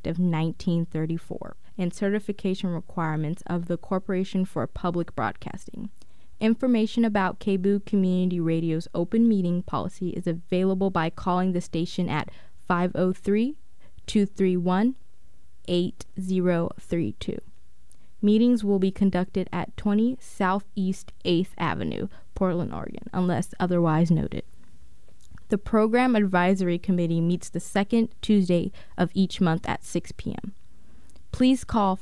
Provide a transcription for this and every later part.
Act of 1934 and certification requirements of the Corporation for Public Broadcasting. Information about KBOO Community Radio's open meeting policy is available by calling the station at 503-231-8032. Meetings will be conducted at 20 Southeast 8th Avenue, Portland, Oregon, unless otherwise noted. The Program Advisory Committee meets the second Tuesday of each month at 6 p.m. Please call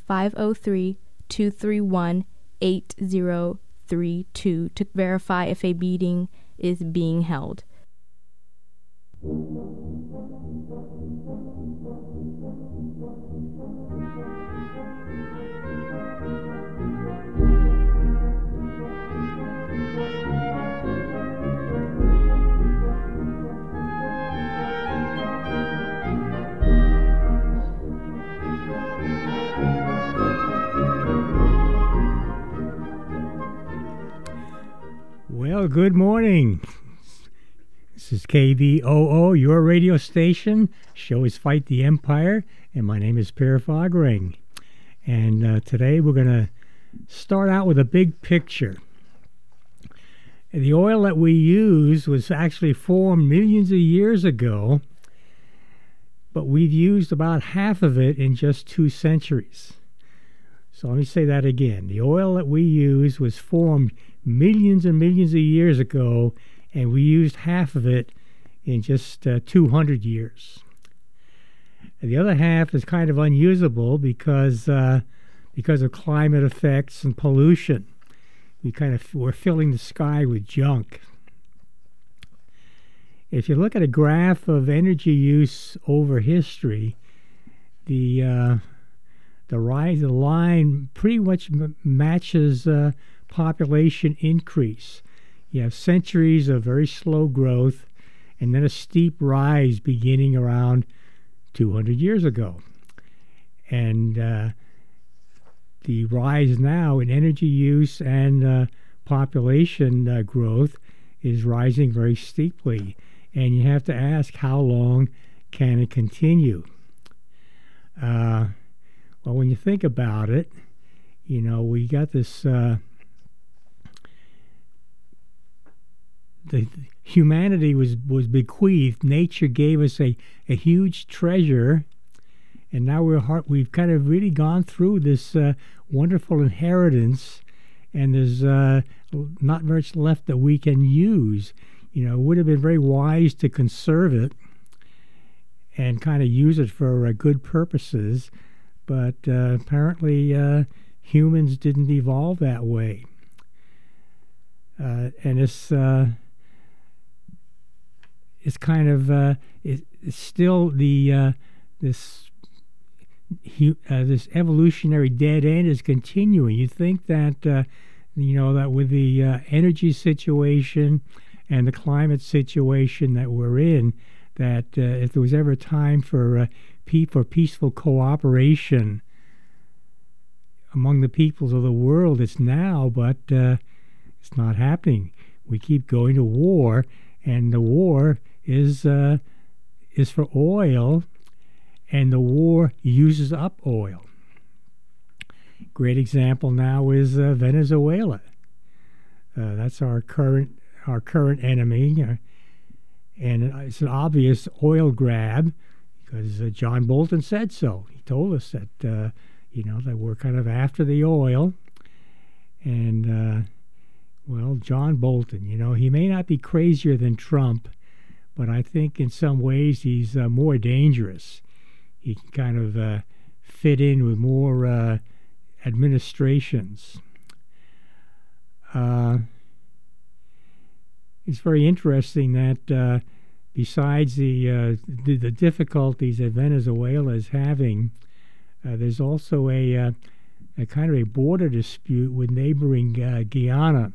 503-231-8032 to verify if a meeting is being held. Well, good morning. This is KBOO, your radio station. Show is Fight the Empire, and my name is Per Fogring. And today we're going to start out with a big picture. The oil that we use was actually formed millions of years ago, but we've used about half of it in just 2 centuries. So let me say that again. The oil that we use was formed millions and millions of years ago, and we used half of it in just 200 years. And the other half is kind of unusable because of climate effects and pollution. We're filling the sky with junk. If you look at a graph of energy use over history, the line pretty much matches population increase. You have centuries of very slow growth and then a steep rise beginning around 200 years ago. And the rise now in energy use and population growth is rising very steeply. And you have to ask, how long can it continue? Well, when you think about it, you know, we got this humanity was bequeathed. Nature gave us a huge treasure, and now we've kind of really gone through this wonderful inheritance, and there's not much left that we can use. You know, it would have been very wise to conserve it and kind of use it for good purposes, but apparently humans didn't evolve that way. And it's kind of it's still this evolutionary dead end is continuing. You think that that with the energy situation and the climate situation that we're in, that if there was ever a time for peaceful cooperation among the peoples of the world, it's now, but it's not happening. We keep going to war, and the war is for oil, and the war uses up oil. Great example now is Venezuela. That's our current enemy, and it's an obvious oil grab because John Bolton said so. He told us that that we're kind of after the oil, and well, John Bolton, he may not be crazier than Trump, but I think in some ways he's more dangerous. He can kind of fit in with more administrations. It's very interesting that besides the difficulties that Venezuela is having, there's also a kind of a border dispute with neighboring Guyana.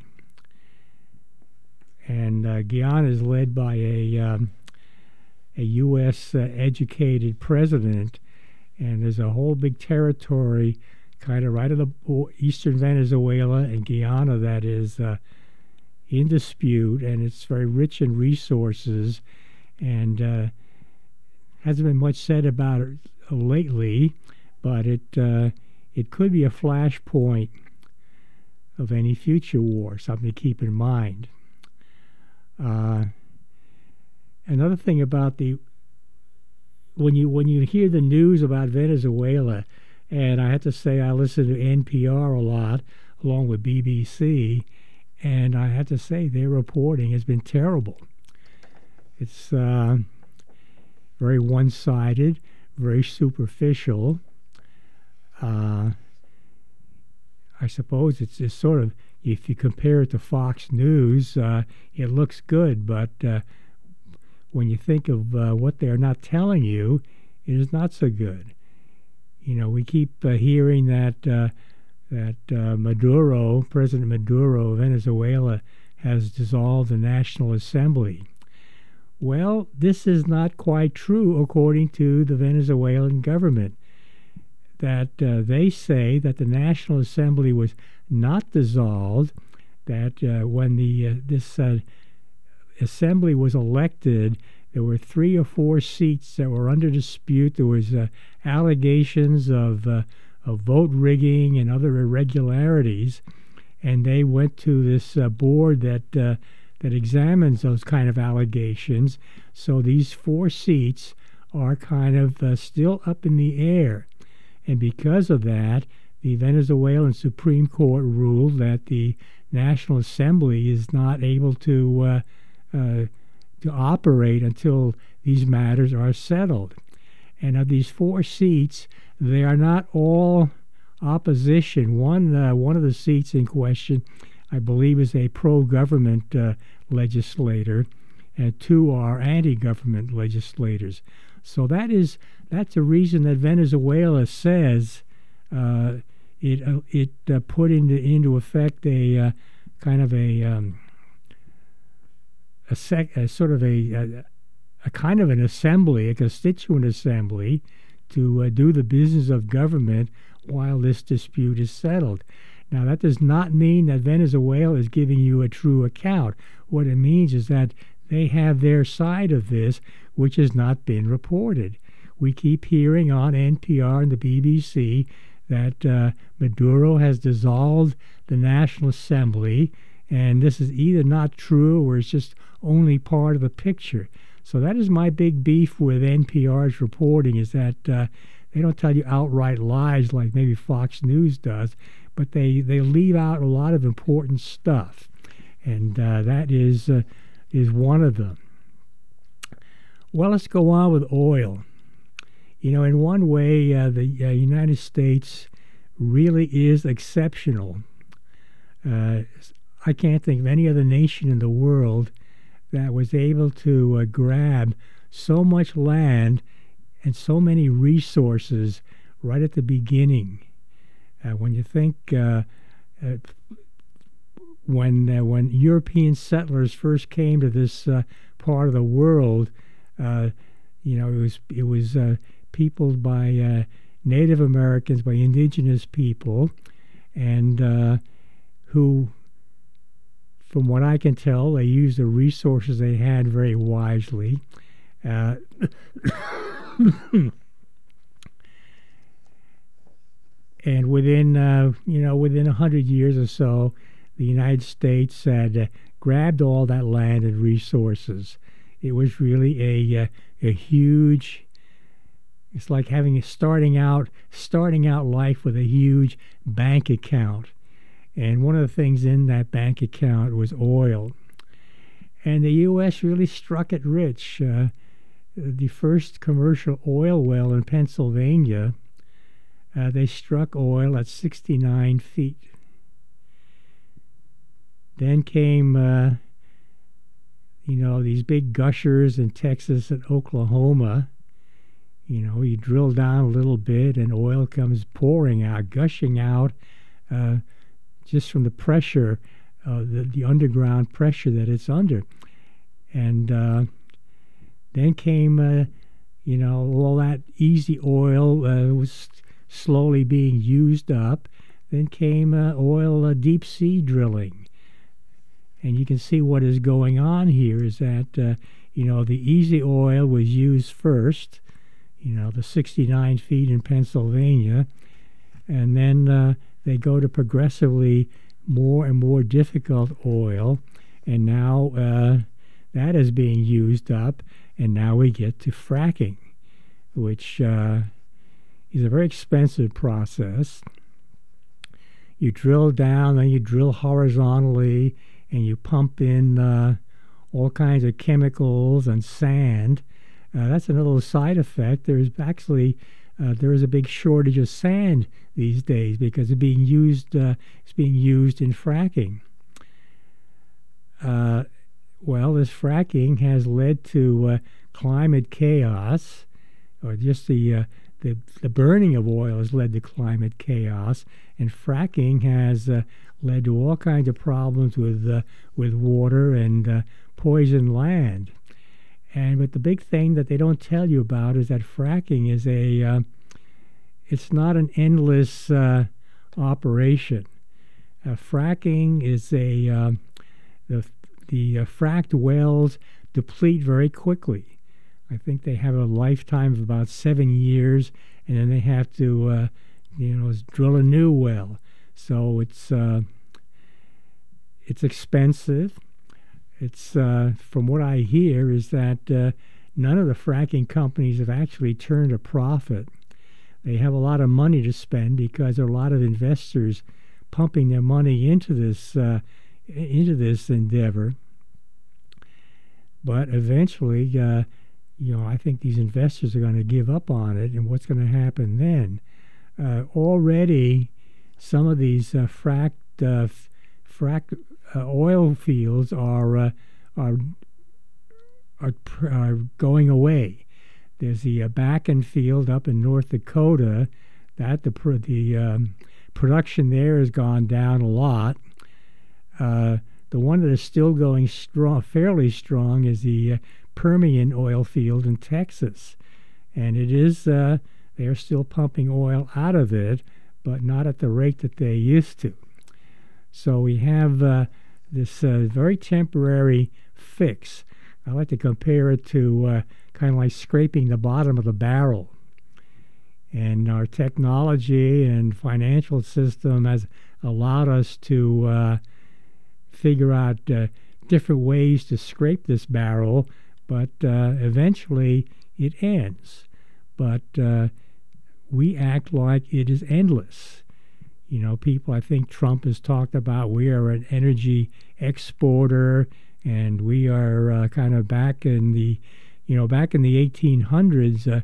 And Guyana is led by a U.S. Educated president, and there's a whole big territory kind of right of the eastern Venezuela and Guyana that is in dispute, and it's very rich in resources, and hasn't been much said about it lately, but it could be a flashpoint of any future war, something to keep in mind. Another thing about when you hear the news about Venezuela, and I have to say I listen to NPR a lot, along with BBC, and I have to say their reporting has been terrible. It's very one-sided, very superficial. I suppose it's sort of, if you compare it to Fox News, it looks good, but when you think of what they're not telling you, it is not so good. You know, we keep hearing that Maduro, President Maduro of Venezuela, has dissolved the National Assembly. Well, this is not quite true according to the Venezuelan government. That they say that the National Assembly was not dissolved, that when this assembly was elected, there were 3 or 4 seats that were under dispute. There was allegations of vote rigging and other irregularities, and they went to this board that examines those kind of allegations. So these 4 seats are kind of still up in the air. And because of that, the Venezuelan Supreme Court ruled that the National Assembly is not able to operate until these matters are settled. And of these 4 seats, they are not all opposition. One of the seats in question, I believe, is a pro-government legislator, and 2 are anti-government legislators. So that's a reason that Venezuela says it put into effect a kind of a kind of an assembly, a constituent assembly, to do the business of government while this dispute is settled. Now, that does not mean that Venezuela is giving you a true account. What it means is that they have their side of this, which has not been reported. We keep hearing on NPR and the BBC that Maduro has dissolved the National Assembly, and this is either not true or it's just only part of the picture. So that is my big beef with NPR's reporting, is that they don't tell you outright lies like maybe Fox News does, but they leave out a lot of important stuff, and that is one of them. Well, let's go on with oil. You know, in one way, the United States really is exceptional. I can't think of any other nation in the world that was able to grab so much land and so many resources right at the beginning. When you think when European settlers first came to this part of the world, you know, it was peopled by Native Americans, by indigenous people, and who, from what I can tell, they used the resources they had very wisely. And within 100 years or so, the United States had grabbed all that land and resources. It was really a huge. It's like starting out life with a huge bank account, and one of the things in that bank account was oil. And the U.S. really struck it rich. The first commercial oil well in Pennsylvania, they struck oil at 69 feet. Then came, these big gushers in Texas and Oklahoma. You know, you drill down a little bit and oil comes pouring out, gushing out, just from the pressure, the underground pressure that it's under. And then came, all that easy oil was slowly being used up. Then came oil deep sea drilling. And you can see what is going on here is that, the easy oil was used first. the 69 feet in Pennsylvania, and then they go to progressively more and more difficult oil, and now that is being used up, and now we get to fracking, which is a very expensive process. You drill down, then you drill horizontally, and you pump in all kinds of chemicals and sand. That's another side effect. There's actually there is a big shortage of sand these days because it's being used in fracking. Well, this fracking has led to climate chaos, or just the burning of oil has led to climate chaos, and fracking has led to all kinds of problems with water and poisoned land. But the big thing that they don't tell you about is that fracking is it's not an endless operation. Fracking is the fracked wells deplete very quickly. I think they have a lifetime of about 7 years, and then they have to drill a new well. So it's expensive. It's from what I hear is that none of the fracking companies have actually turned a profit. They have a lot of money to spend because there are a lot of investors pumping their money into this endeavor. But eventually, I think these investors are going to give up on it, and what's going to happen then? Already, some of these fracked oil fields are going away. There's the Bakken field up in North Dakota. That the production there has gone down a lot. The one that is still going strong, fairly strong, is the Permian oil field in Texas, and it is they're still pumping oil out of it, but not at the rate that they used to. So we have this very temporary fix. I like to compare it to kind of like scraping the bottom of the barrel. And our technology and financial system has allowed us to figure out different ways to scrape this barrel, but eventually it ends. But we act like it is endless. People, I think Trump has talked about we are an energy exporter, and we are kind of back in the 1800s.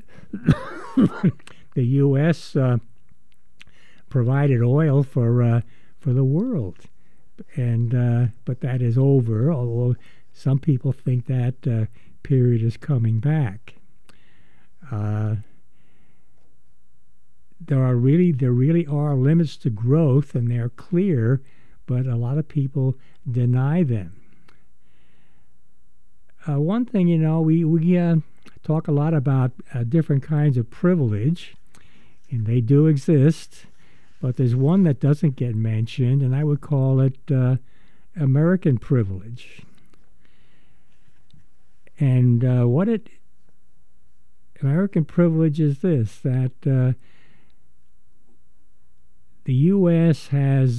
The U.S. Provided oil for the world, and but that is over. Although some people think that period is coming back. There really are limits to growth, and they're clear, but a lot of people deny them. One thing, we talk a lot about different kinds of privilege, and they do exist, but there's one that doesn't get mentioned, and I would call it American privilege. And American privilege is this, that the U.S.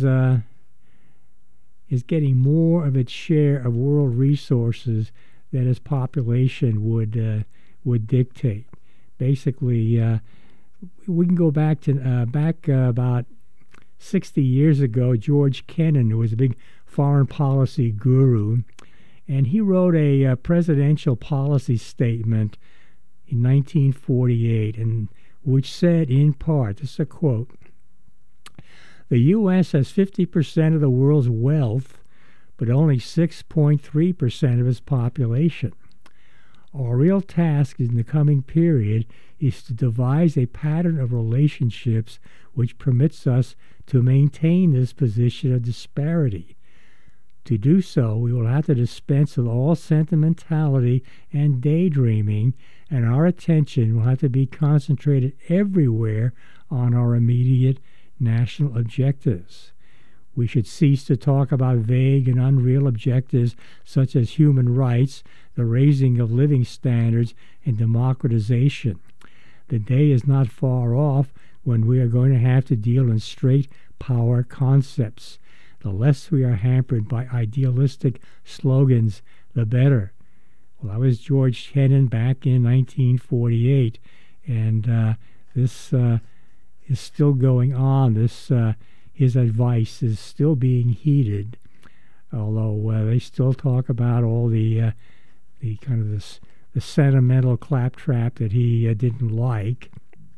is getting more of its share of world resources than its population would dictate. Basically, we can go back to about 60 years ago. George Kennan, who was a big foreign policy guru, and he wrote a presidential policy statement in 1948, and which said in part, this is a quote, "The U.S. has 50% of the world's wealth, but only 6.3% of its population. Our real task in the coming period is to devise a pattern of relationships which permits us to maintain this position of disparity. To do so, we will have to dispense with all sentimentality and daydreaming, and our attention will have to be concentrated everywhere on our immediate national objectives. We should cease to talk about vague and unreal objectives such as human rights, the raising of living standards, and democratization. the day is not far off when we are going to have to deal in straight power concepts. The less we are hampered by idealistic slogans, the better. Well, that was George Kennan back in 1948, and this is still going on. His advice is still being heeded, although they still talk about all the kind of the sentimental claptrap that he didn't like.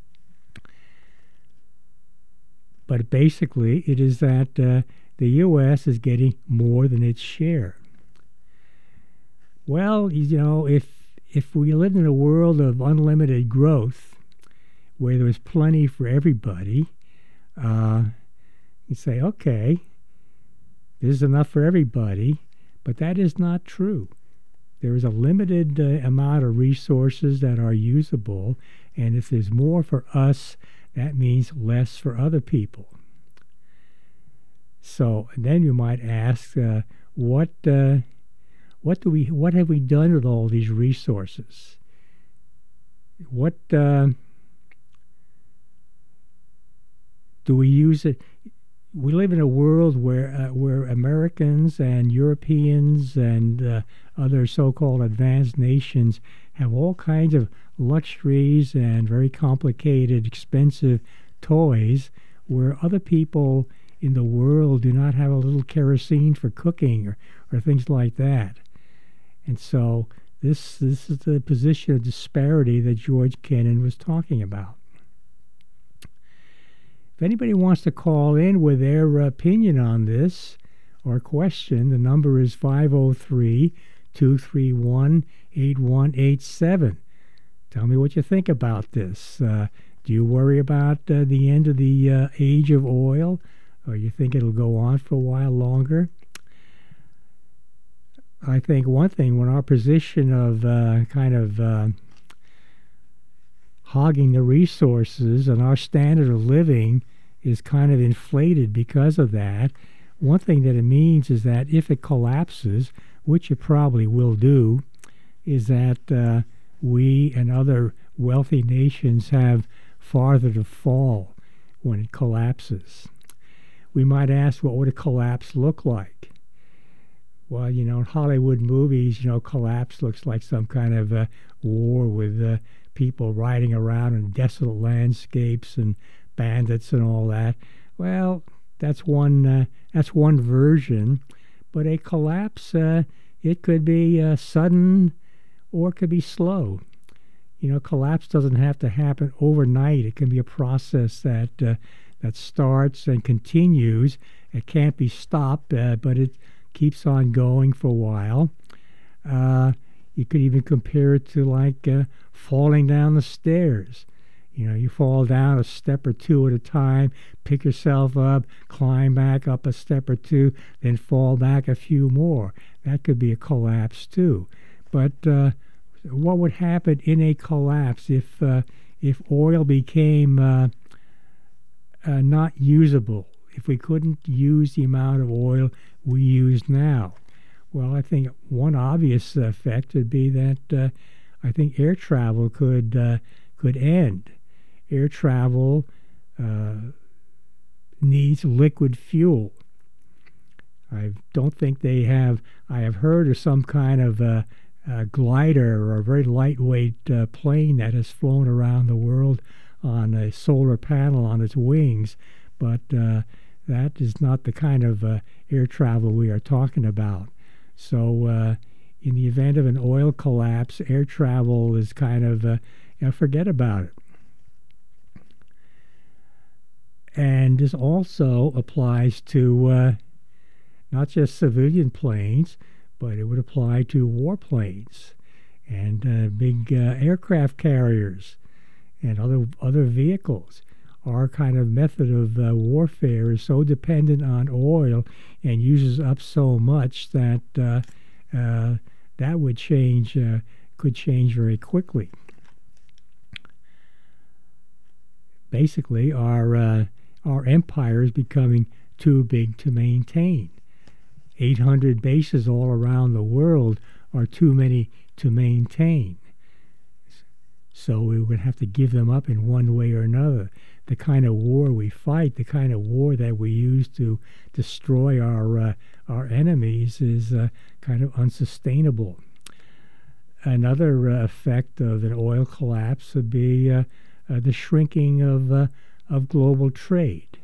But basically, it is that the U.S. is getting more than its share. Well, if we lived in a world of unlimited growth, where there was plenty for everybody, you say, okay, there's enough for everybody, but that is not true. There is a limited amount of resources that are usable, and if there's more for us, that means less for other people. So then you might ask, what have we done with all these resources? What do we use it? We live in a world where Americans and Europeans and other so-called advanced nations have all kinds of luxuries and very complicated, expensive toys, where other people in the world do not have a little kerosene for cooking or things like that. And so this is the position of disparity that George Kennan was talking about. If anybody wants to call in with their opinion on this or question, the number is 503-231-8187. Tell me what you think about this. Do you worry about the end of the age of oil, or you think it'll go on for a while longer? I think one thing, when our position of hogging the resources and our standard of living is kind of inflated because of that, one thing that it means is that if it collapses, which it probably will do, is that we and other wealthy nations have farther to fall when it collapses. We might ask, what would a collapse look like? Well, in Hollywood movies, collapse looks like some kind of war with people riding around in desolate landscapes and bandits and all that. Well, that's one version, but a collapse, it could be sudden or it could be slow. Collapse doesn't have to happen overnight. It can be a process that starts and continues. It can't be stopped, but it keeps on going for a while. You could even compare it to like falling down the stairs. You fall down a step or two at a time, pick yourself up, climb back up a step or two, then fall back a few more. That could be a collapse too. But what would happen in a collapse if oil became not usable, if we couldn't use the amount of oil we use now? Well, I think one obvious effect would be that I think air travel could end. Air travel needs liquid fuel. I don't think they have. I have heard of some kind of a glider or a very lightweight plane that has flown around the world on a solar panel on its wings, but that is not the kind of air travel we are talking about. So in the event of an oil collapse, air travel is kind of, forget about it. And this also applies to not just civilian planes, but it would apply to warplanes and big aircraft carriers and other vehicles. Our kind of method of warfare is so dependent on oil and uses up so much that that would change, could change very quickly. Basically, our empire is becoming too big to maintain. 800 bases all around the world are too many to maintain. So we would have to give them up in one way or another. The kind of war we fight, the kind of war that we use to destroy our enemies is kind of unsustainable. Another effect of an oil collapse would be the shrinking of global trade.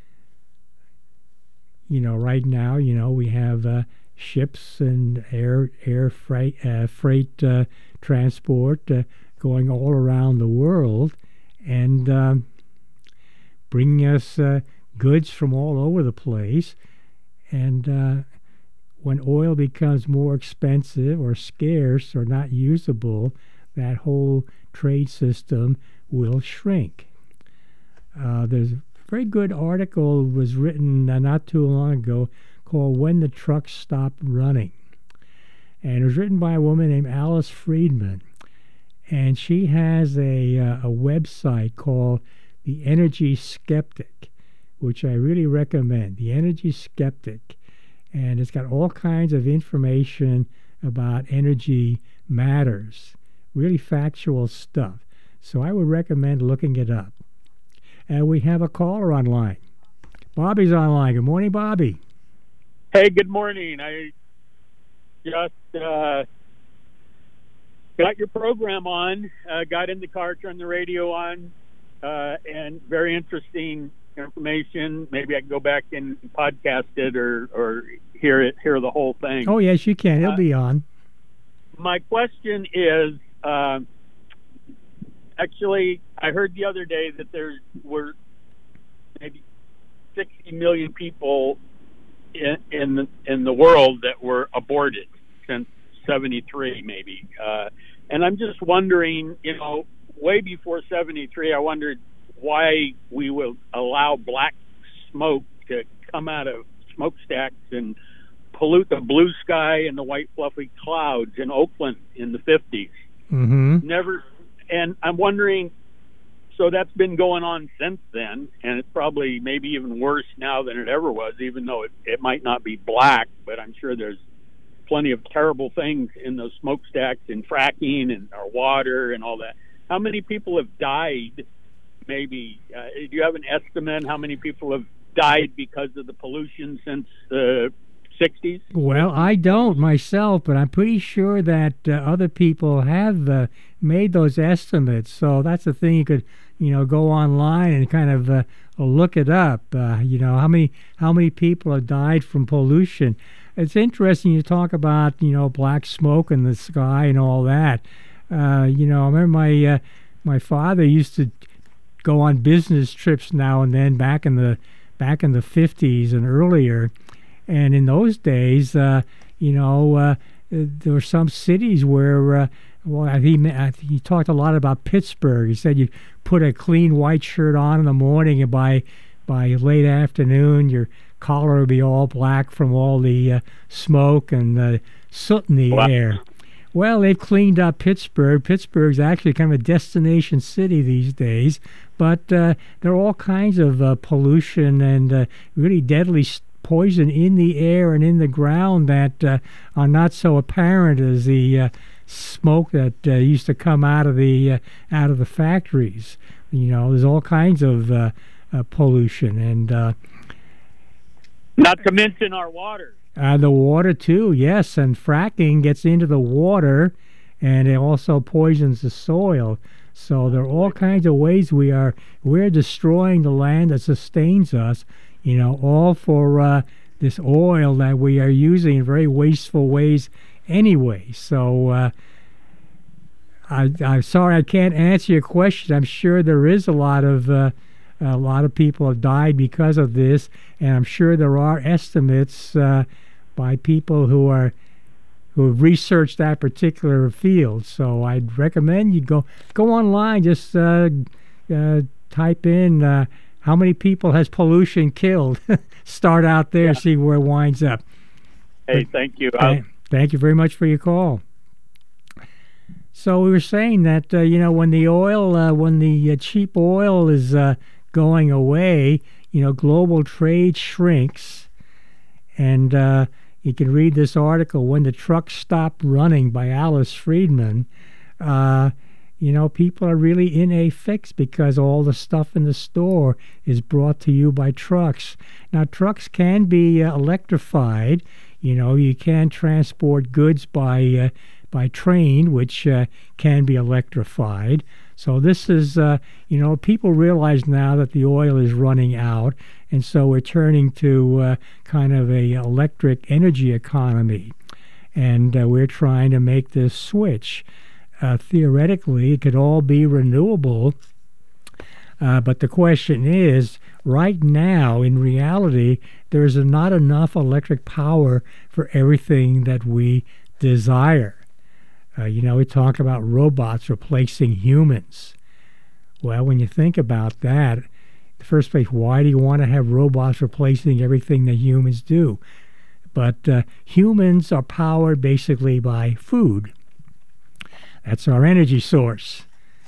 Right now, we have ships and air freight transport going all around the world and bringing us goods from all over the place. And when oil becomes more expensive or scarce or not usable, that whole trade system will shrink. There's a very good article was written not too long ago called When the Trucks Stop Running. And it was written by a woman named Alice Friedman. And she has a website called The Energy Skeptic, which I really recommend. The Energy Skeptic. And it's got all kinds of information about energy matters, really factual stuff. So I would recommend looking it up. And we have a caller online. Bobby's online. Good morning, Bobby. Hey, good morning. I just got your program on, got in the car, turned the radio on, and very interesting information. Maybe I can go back and podcast it or hear the whole thing. Oh, yes, you can. It'll be on. My question is, actually, I heard the other day that there were maybe 60 million people in the world that were aborted since 73, maybe. And I'm just wondering, way before 73, I wondered why we will allow black smoke to come out of smokestacks and pollute the blue sky and the white fluffy clouds in Oakland in the 50s. Mm-hmm. And I'm wondering, so that's been going on since then, and it's probably maybe even worse now than it ever was, even though it might not be black, but I'm sure there's plenty of terrible things in those smokestacks and fracking and our water and all that. How many people have died? Maybe do you have an estimate how many people have died because of the pollution since the 60s? Well, I don't myself, but I'm pretty sure that other people have made those estimates. So that's the thing. You could, go online and kind of look it up. How many people have died from pollution. It's interesting you talk about, black smoke in the sky and all that. I remember my father used to go on business trips now and then back in the 50s and earlier. And in those days, there were some cities where, he talked a lot about Pittsburgh. He said you put a clean white shirt on in the morning, and by late afternoon, your collar would be all black from all the smoke and the soot in the air. Well, they've cleaned up Pittsburgh. Pittsburgh's actually kind of a destination city these days, but there are all kinds of pollution and really deadly poison in the air and in the ground that are not so apparent as the smoke that used to come out of the factories. There's all kinds of pollution, and not to mention our water. The water too, yes, and fracking gets into the water, and it also poisons the soil. So there are all kinds of ways we're destroying the land that sustains us. All for this oil that we are using in very wasteful ways anyway. So I'm sorry I can't answer your question. I'm sure there is a lot of people have died because of this, and I'm sure there are estimates by people who have researched that particular field. So I'd recommend you go online, just type in how many people has pollution killed. Start out there, see where it winds up. Hey, thank you. Thank you very much for your call. So we were saying that when the cheap oil is going away, global trade shrinks, and you can read this article, When the Trucks Stop Running by Alice Friedman. people are really in a fix because all the stuff in the store is brought to you by trucks. Now, trucks can be electrified. You can transport goods by train, which can be electrified. So this is, people realize now that the oil is running out, and so we're turning to kind of a electric energy economy. And we're trying to make this switch. Theoretically, it could all be renewable, but the question is, right now, in reality, there's not enough electric power for everything that we desire. We talk about robots replacing humans. Well, when you think about that, in the first place, why do you want to have robots replacing everything that humans do? But humans are powered basically by food. That's our energy source.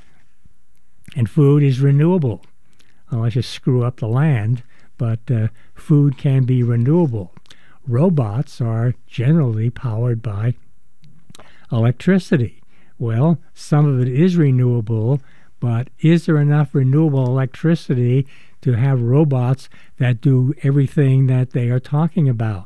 And food is renewable, unless you screw up the land, but food can be renewable. Robots are generally powered by electricity. Well, some of it is renewable, but is there enough renewable electricity to have robots that do everything that they are talking about?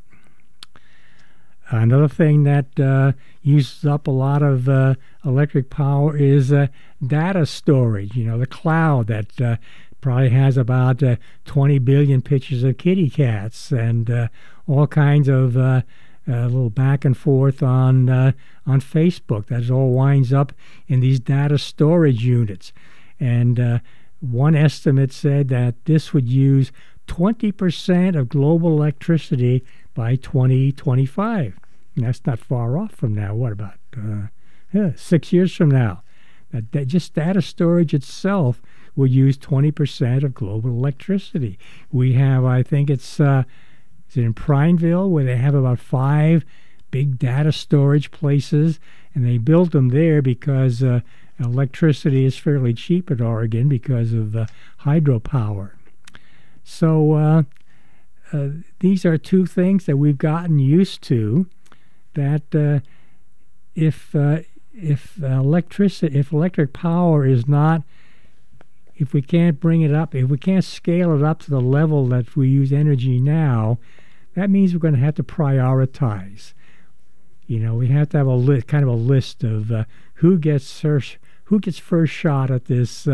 Another thing that uses up a lot of electric power is data storage. The cloud that probably has about 20 billion pictures of kitty cats and all kinds of little back and forth on Facebook. That all winds up in these data storage units. And one estimate said that this would use 20% of global electricity by 2025. And that's not far off from now. What about 6 years from now? That just data storage itself will use 20% of global electricity. We have, I think it's in Prineville, where they have about 5 big data storage places, and they built them there because electricity is fairly cheap in Oregon because of hydropower. So these are two things that we've gotten used to, that if electric power is not, if we can't bring it up, if we can't scale it up to the level that we use energy now, that means we're going to have to prioritize. We have to have a list of who gets first shot at this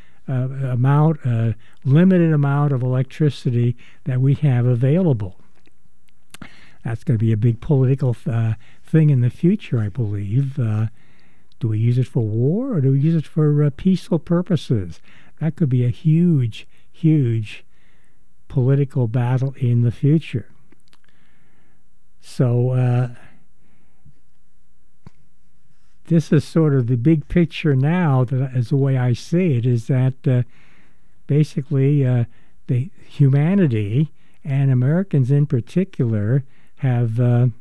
limited amount of electricity that we have available. That's going to be a big political thing in the future, I believe. Do we use it for war, or do we use it for peaceful purposes? That could be a huge, huge political battle in the future. So this is sort of the big picture now, that is the way I see it, is that basically the humanity, and Americans in particular, have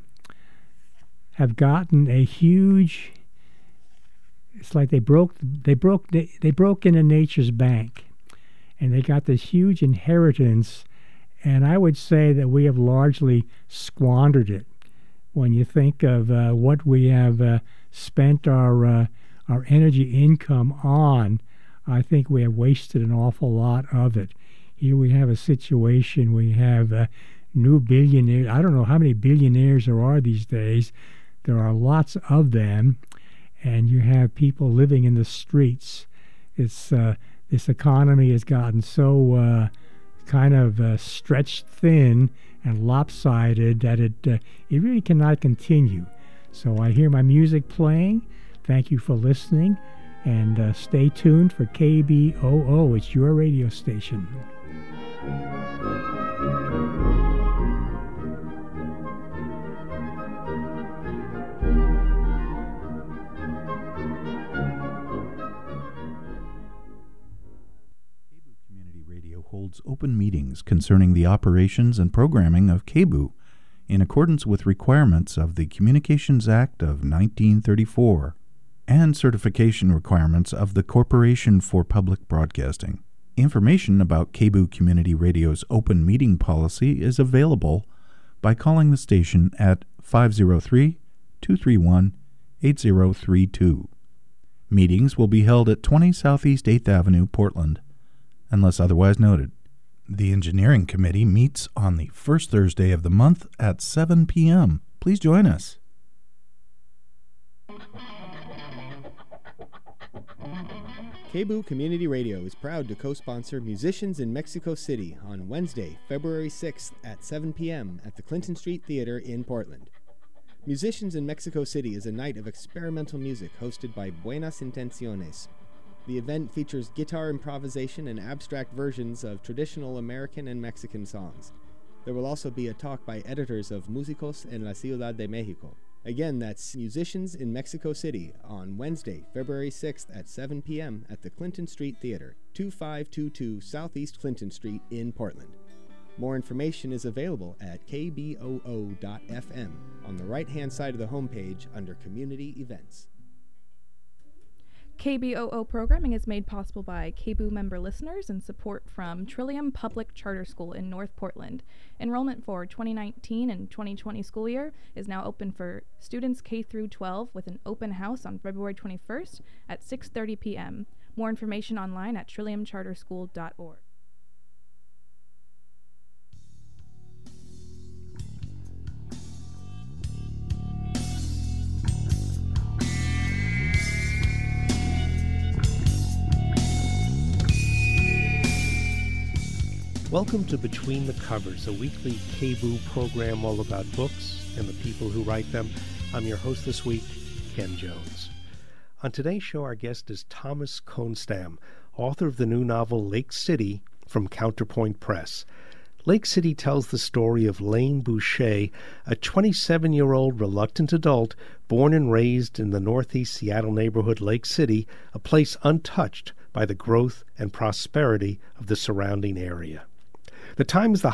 gotten a huge, it's like they broke into nature's bank, and they got this huge inheritance, and I would say that we have largely squandered it. When you think of what we have spent our energy income on, I think we have wasted an awful lot of it. Here we have a situation, we have new billionaires. I don't know how many billionaires there are these days. There are lots of them, and you have people living in the streets. This economy has gotten so stretched thin and lopsided that it really cannot continue. So I hear my music playing. Thank you for listening, and stay tuned for KBOO. It's your radio station. Holds open meetings concerning the operations and programming of KBOO in accordance with requirements of the Communications Act of 1934 and certification requirements of the Corporation for Public Broadcasting. Information about KBOO Community Radio's open meeting policy is available by calling the station at 503-231-8032. Meetings will be held at 20 Southeast 8th Avenue, Portland, unless otherwise noted. The Engineering Committee meets on the first Thursday of the month at 7 p.m. Please join us. KBOO Community Radio is proud to co-sponsor Musicians in Mexico City on Wednesday, February 6th at 7 p.m. at the Clinton Street Theater in Portland. Musicians in Mexico City is a night of experimental music hosted by Buenas Intenciones. The event features guitar improvisation and abstract versions of traditional American and Mexican songs. There will also be a talk by editors of Músicos en la Ciudad de México. Again, that's Musicians in Mexico City on Wednesday, February 6th at 7 p.m. at the Clinton Street Theater, 2522 Southeast Clinton Street in Portland. More information is available at kboo.fm on the right-hand side of the homepage under Community Events. KBOO programming is made possible by KBOO member listeners and support from Trillium Public Charter School in North Portland. Enrollment for 2019 and 2020 school year is now open for students K through 12 with an open house on February 21st at 6:30 p.m. More information online at trilliumcharterschool.org. Welcome to Between the Covers, a weekly KBOO program all about books and the people who write them. I'm your host this week, Ken Jones. On today's show, our guest is Thomas Konstam, author of the new novel Lake City from Counterpoint Press. Lake City tells the story of Lane Boucher, a 27-year-old reluctant adult born and raised in the northeast Seattle neighborhood Lake City, a place untouched by the growth and prosperity of the surrounding area. The Times, the